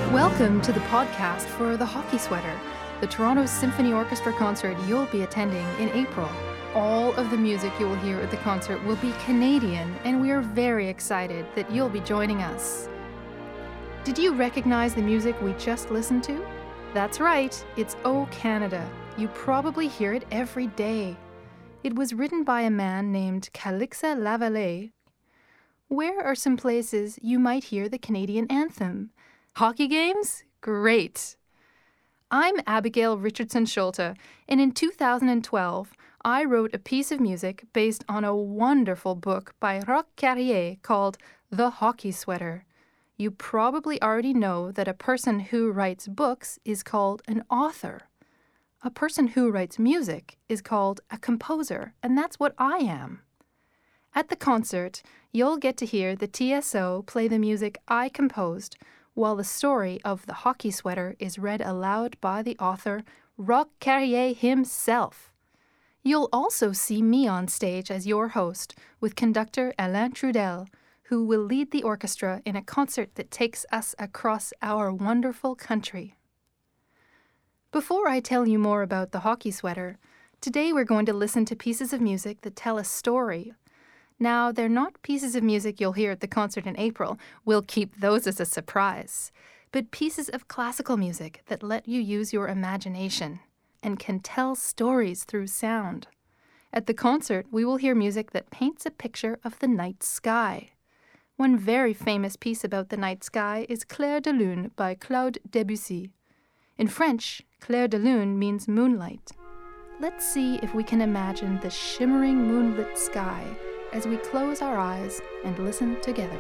Welcome to the podcast for The Hockey Sweater, the Toronto Symphony Orchestra concert you'll be attending in April. All of the music you will hear at the concert will be Canadian, and we are very excited that you'll be joining us. Did you recognize the music we just listened to? That's right, it's O Canada. You probably hear it every day. It was written by a man named Calixa Lavallée. Where are some places you might hear the Canadian anthem? Hockey games? Great! I'm Abigail Richardson Schulte, and in 2012, I wrote a piece of music based on a wonderful book by Roch Carrier called The Hockey Sweater. You probably already know that a person who writes books is called an author. A person who writes music is called a composer, and that's what I am. At the concert, you'll get to hear the TSO play the music I composed, while the story of The Hockey Sweater is read aloud by the author, Roch Carrier himself. You'll also see me on stage as your host, with conductor Alain Trudel, who will lead the orchestra in a concert that takes us across our wonderful country. Before I tell you more about The Hockey Sweater, today we're going to listen to pieces of music that tell a story. Now, they're not pieces of music you'll hear at the concert in April. We'll keep those as a surprise. But pieces of classical music that let you use your imagination and can tell stories through sound. At the concert, we will hear music that paints a picture of the night sky. One very famous piece about the night sky is Clair de Lune by Claude Debussy. In French, Clair de Lune means moonlight. Let's see if we can imagine the shimmering moonlit sky as we close our eyes and listen together.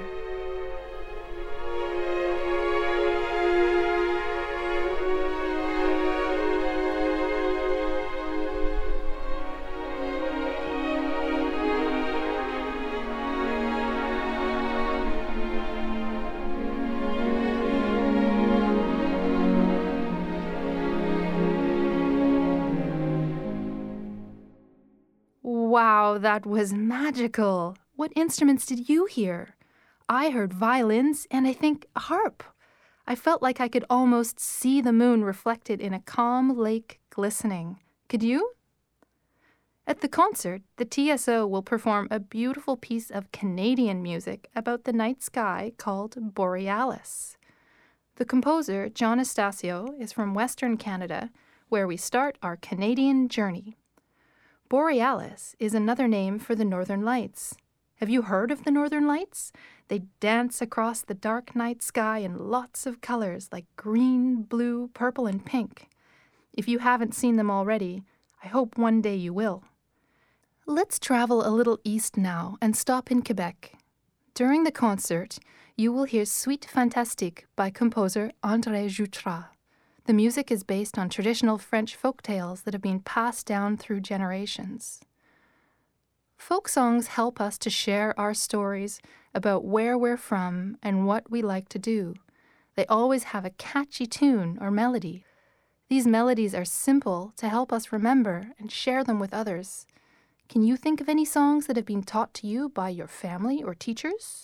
Wow, that was magical! What instruments did you hear? I heard violins and I think a harp. I felt like I could almost see the moon reflected in a calm lake glistening. Could you? At the concert, the TSO will perform a beautiful piece of Canadian music about the night sky called Borealis. The composer, John Estacio, is from Western Canada, where we start our Canadian journey. Borealis is another name for the Northern Lights. Have you heard of the Northern Lights? They dance across the dark night sky in lots of colors like green, blue, purple, and pink. If you haven't seen them already, I hope one day you will. Let's travel a little east now and stop in Quebec. During the concert, you will hear Suite Fantastique by composer André Jutras. The music is based on traditional French folk tales that have been passed down through generations. Folk songs help us to share our stories about where we're from and what we like to do. They always have a catchy tune or melody. These melodies are simple to help us remember and share them with others. Can you think of any songs that have been taught to you by your family or teachers?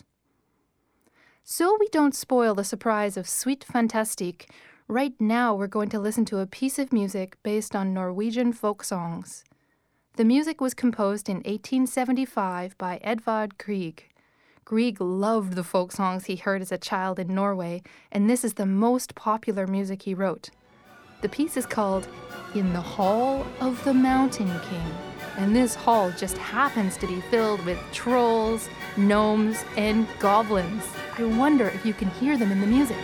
So we don't spoil the surprise of Suite Fantastique, right now we're going to listen to a piece of music based on Norwegian folk songs. The music was composed in 1875 by Edvard Grieg. Grieg loved the folk songs he heard as a child in Norway, and this is the most popular music he wrote. The piece is called In the Hall of the Mountain King, and this hall just happens to be filled with trolls, gnomes, and goblins. I wonder if you can hear them in the music.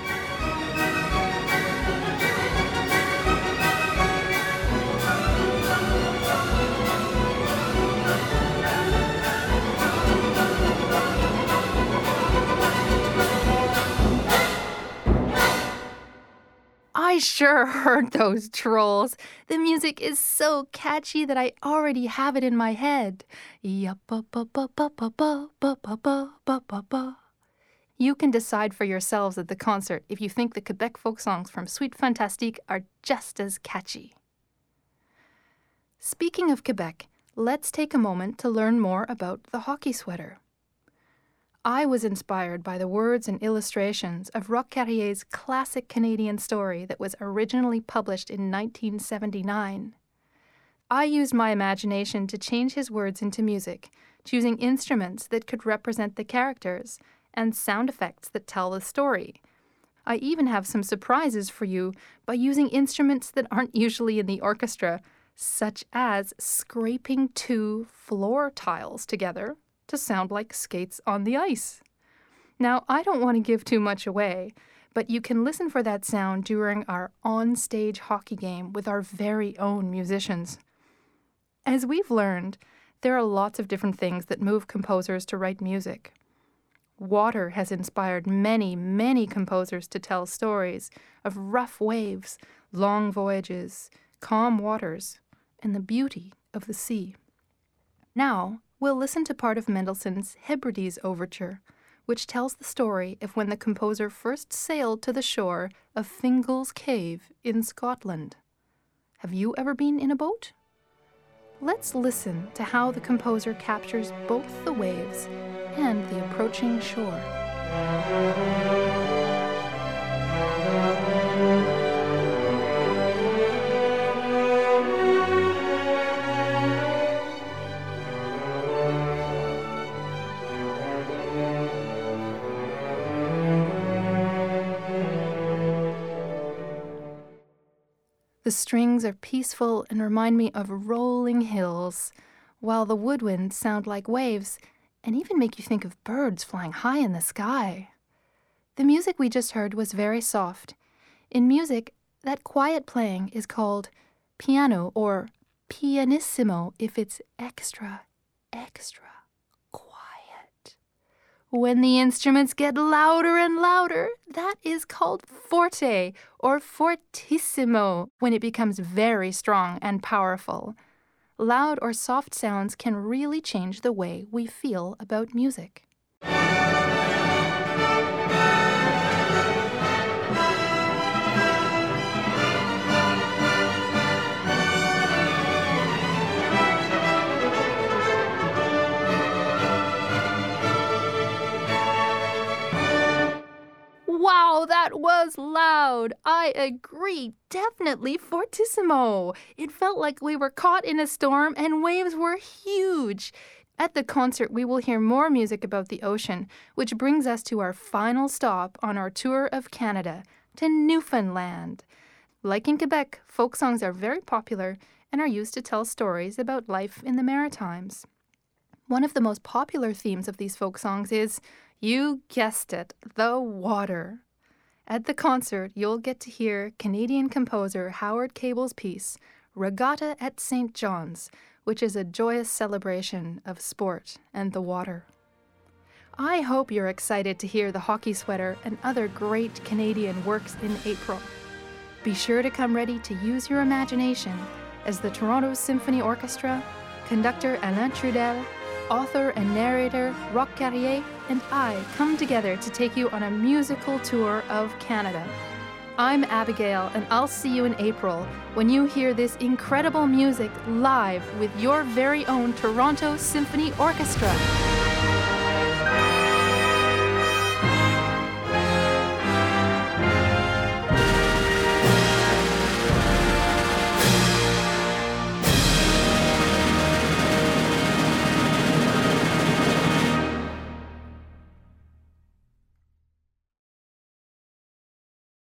I sure heard those trolls. The music is so catchy that I already have it in my head. You can decide for yourselves at the concert if you think the Quebec folk songs from Suite Fantastique are just as catchy. Speaking of Quebec, let's take a moment to learn more about the hockey sweater. I was inspired by the words and illustrations of Roch Carrier's classic Canadian story that was originally published in 1979. I used my imagination to change his words into music, choosing instruments that could represent the characters and sound effects that tell the story. I even have some surprises for you by using instruments that aren't usually in the orchestra, such as scraping two floor tiles together to sound like skates on the ice. Now, I don't want to give too much away, but you can listen for that sound during our on-stage hockey game with our very own musicians. As we've learned, there are lots of different things that move composers to write music. Water has inspired many, many composers to tell stories of rough waves, long voyages, calm waters, and the beauty of the sea. Now, we'll listen to part of Mendelssohn's Hebrides Overture, which tells the story of when the composer first sailed to the shore of Fingal's Cave in Scotland. Have you ever been in a boat? Let's listen to how the composer captures both the waves and the approaching shore. The strings are peaceful and remind me of rolling hills, while the woodwinds sound like waves and even make you think of birds flying high in the sky. The music we just heard was very soft. In music, that quiet playing is called piano or pianissimo if it's extra, extra quiet. When the instruments get louder and louder, that is called forte or fortissimo when it becomes very strong and powerful. Loud or soft sounds can really change the way we feel about music. Wow, that was loud. I agree. Definitely fortissimo. It felt like we were caught in a storm and waves were huge. At the concert, we will hear more music about the ocean, which brings us to our final stop on our tour of Canada, to Newfoundland. Like in Quebec, folk songs are very popular and are used to tell stories about life in the Maritimes. One of the most popular themes of these folk songs is, you guessed it, the water. At the concert, you'll get to hear Canadian composer Howard Cable's piece, Regatta at St. John's, which is a joyous celebration of sport and the water. I hope you're excited to hear the Hockey Sweater and other great Canadian works in April. Be sure to come ready to use your imagination as the Toronto Symphony Orchestra, conductor Alain Trudel, author and narrator Roch Carrier, and I come together to take you on a musical tour of Canada. I'm Abigail, and I'll see you in April when you hear this incredible music live with your very own Toronto Symphony Orchestra.